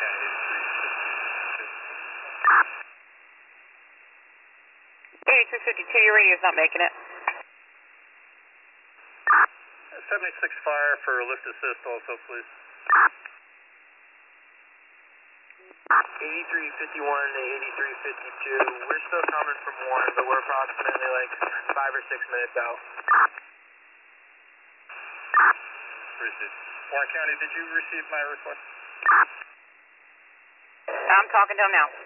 8352, your radio's not making it. 76 fire for lift assist also, please. 8351 to 8352. We're still coming from 1, but we're approximately like 5 or 6 minutes out. Appreciate it. Warren County, did you receive my request? I'm talking to him now.